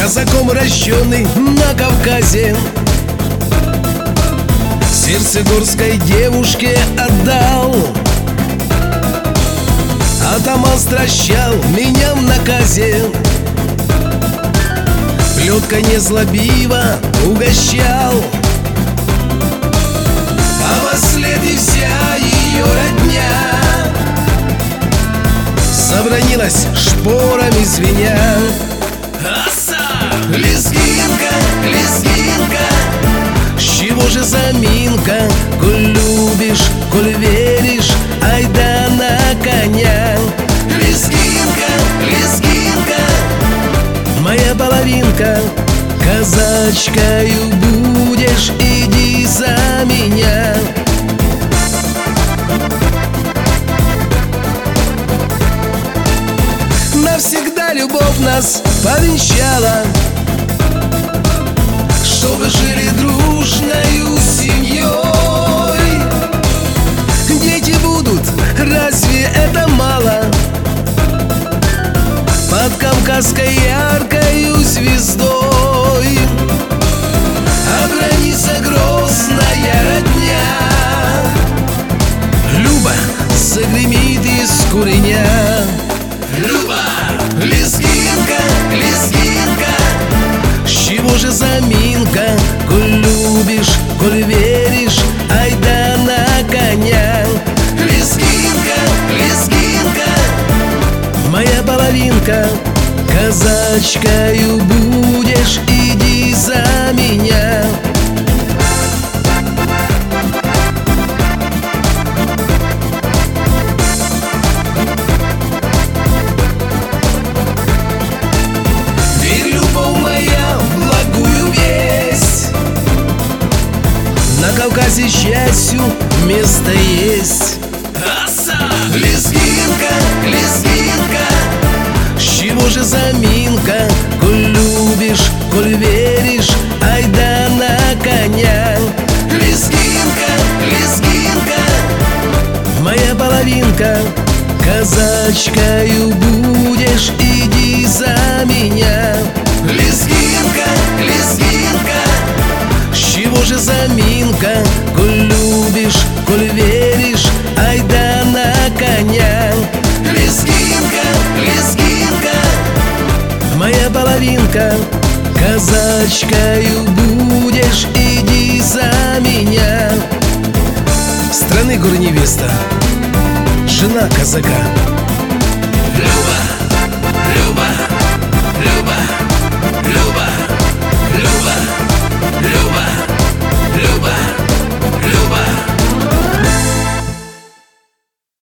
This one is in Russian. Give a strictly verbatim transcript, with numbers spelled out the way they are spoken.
казаком рожденный на Кавказе, сердце горской девушке отдал. Атаман стращал меня в наказе, плеткой незлобиво угощал. А во следе вся ее родня собранилась шпорами звеня. Аса! Лезгинка, лезгинка, с чего же заминка? Коль любишь, коль веришь, айда на коня. Лезгинка, лезгинка, моя половинка, казачкою будешь, иди за меня. Навсегда любовь нас повенчала, чтобы жили дружною семьей. Дети будут, разве это мало? Под кавказской яркою звездой обронится грозная родня. Люба загремит из куреня. Люба, лезгинка, лезгинка, с чего же заминка? Коль любишь, коль веришь, айда на коня. Лезгинка, лезгинка, моя половинка, казачкою будешь, иди за меня. На Кавказе счастью место есть. Аса! Лезгинка, лезгинка, с чего же заминка? Коль любишь, коль веришь, айда на коня. Лезгинка, лезгинка, моя половинка, казачкою будешь, иди за меня. Лезгинка, лезгинка, с чего же заминка? Коль любишь, коль веришь, айда на коня. Лезгинка, лезгинка, моя половинка, казачкою будешь, иди за меня. Страны гор невеста, жена казака,